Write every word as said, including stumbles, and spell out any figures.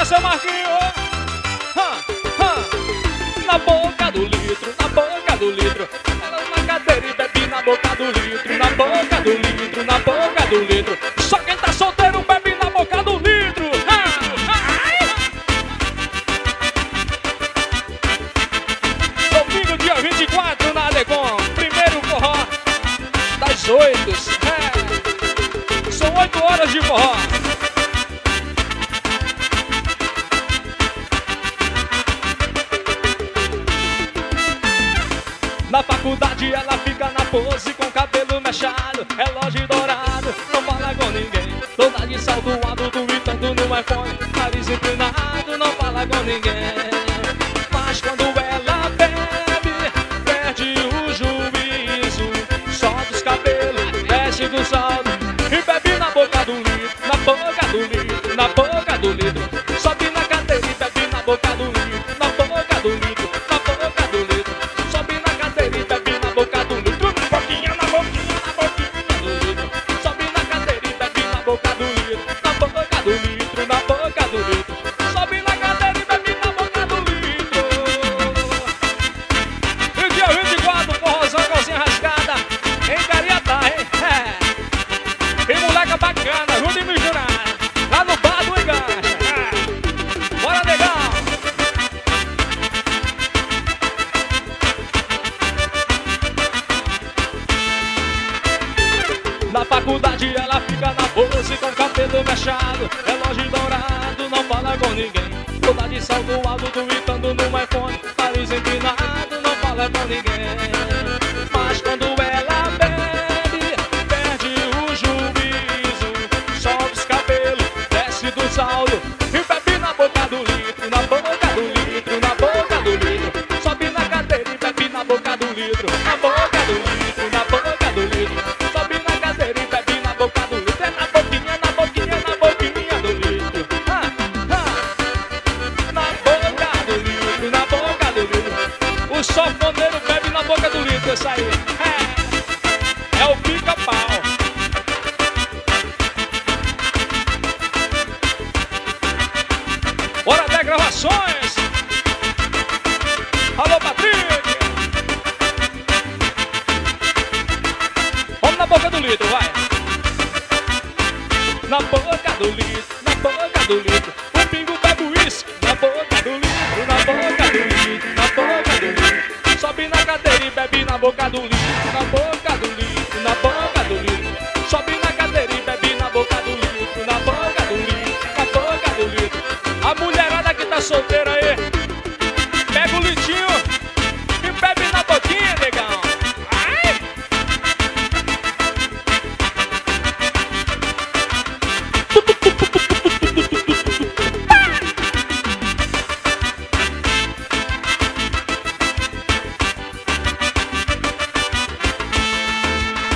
seu Marquinho. Hã, hã. Na boca do litro, na boca do litro. Ela na cadeira e bebe na boca do litro. Na boca do litro, na boca do litro. Só quem tá solteiro bebe na boca do litro. Hã, hã. Domingo, dia vinte e quatro, na Alecom. Primeiro forró das oito. É. São oito horas de forró. Na faculdade ela fica na pose com cabelo mechado, relógio dourado, não fala com ninguém. Toda de salto alto, tweetando no iPhone, nariz empinado, não fala com ninguém. Mas quando ela bebe, perde o juízo, solta os cabelos, desce do salto e bebe na boca do litro, na boca do litro, na boca do litro. Sobe na cadeira e bebe na boca do litro, na boca do litro, na boca do litro. Sobe na cadeira e bebe na boca do litro, na boquinha, na boquinha, na boquinha do litro. Sobe na cadeira e bebe na boca do litro, na boca do litro, na boca do litro. Sobe na cadeira e bebe na boca do litro. E dia vinte e quatro, forrozão, calcinha rasgada, em Cariatá, hein? É. E moleca bacana, junto e misturada, lá no bar do Engancha. É. Bora, legal! Na faculdade ela fica na pose com cabelo mechado, relógio dourado, não fala com ninguém. Toda de salto alto, tweetando no iPhone, nariz empinado, não fala com ninguém. Mas quando ela bebe, perde o juízo, solta os cabelos, desce do salto e bebe na boca do litro, na boca do litro, na boca do litro. Sobe na cadeira e bebe na boca do litro, na boca do litro, na boca do litro. Sobe na cadeira e bebe na boca do litro, é na boquinha, na boquinha, na boquinha do litro. Ah, ah. Na boca do litro, na boca do litro. O sanfoneiro bebe na boca do litro, isso aí. É, é o pica-pau. Hora das gravações. Alô, Patrick. Vamos na boca do litro, vai. Na boca do litro, na boca do litro.